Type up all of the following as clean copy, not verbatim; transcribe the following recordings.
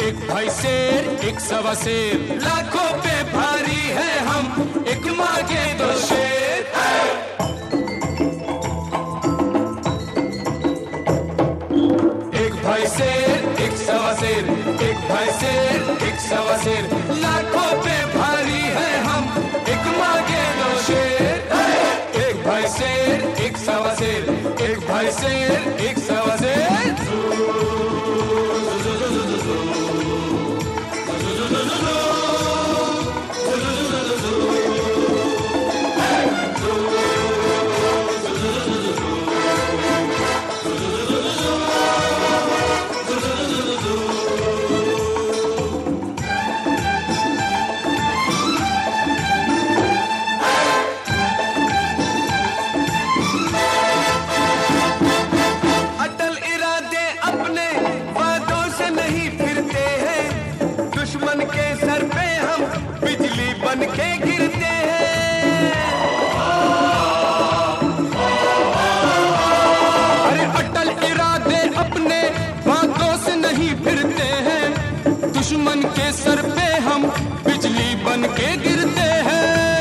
एक भाई शेर एक सवा शेर, लाखों पे भारी है हम, एक माँ के दो शेर। एक भाई शेर एक सवा शेर, एक भाई शेर एक सवा शेर, लाखों पे भारी है हम, एक माँ के दो शेर। एक भाई शेर एक सवा शेर, एक भाई शेर एक सवा शेर। दुश्मन के सर पे हम बिजली बन के गिरते हैं। अरे अटल इरादे अपने बातों से नहीं फिरते हैं, दुश्मन के सर पे हम बिजली बन के गिरते हैं।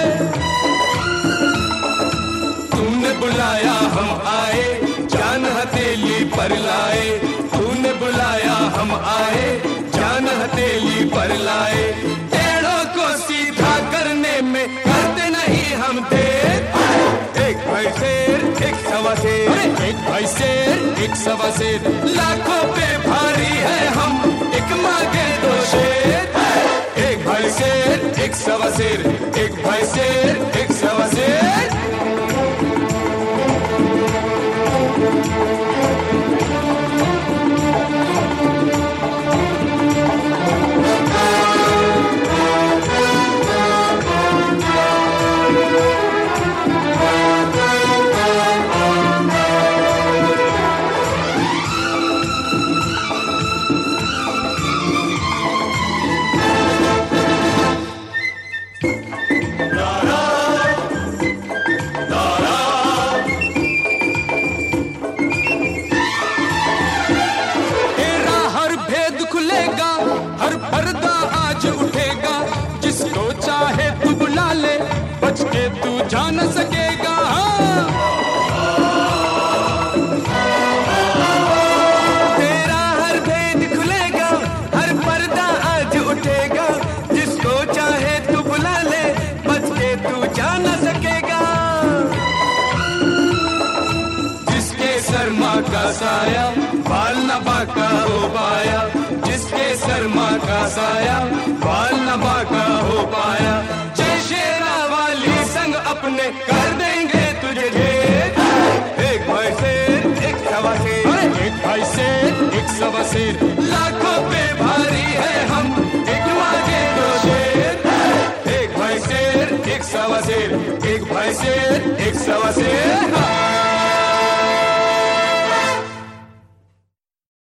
तूने बुलाया हम आए, जान हथेली पर लाए, तूने बुलाया हम आए, जान हथेली पर लाए। टेढ़ों को सीधा करने में करते नहीं हम देर। एक भाई शेर एक सवा शेर, एक भाई शेर एक सवा शेर, लाखों पे भारी है हम, एक माँ के दो शेर। एक भाई शेर एक सवा शेर, एक भाई शेर एक सवा शेर। हर पर्दा आज उठेगा, जिसको चाहे तू बुला ले, बच के तू जा न सकेगा। तेरा हर भेद खुलेगा, हर पर्दा आज उठेगा, जिसको चाहे तू बुला ले, बच के तू जा न सकेगा। जिसके सर माँ का साया, बाल न बाका हो पाया, जिसके सर माँ का साया, बाल न बाका हो पाया। जय शेरा वाली संग अपने कर देंगे तुझे ढेर। एक भाई शेर एक सवा शेर, एक भाई शेर एक सवा शेर, लाखों पे भारी है हम, एक माँ के दो शेर। एक भाई शेर एक सवा शेर, एक भाई शेर एक सवा शेर।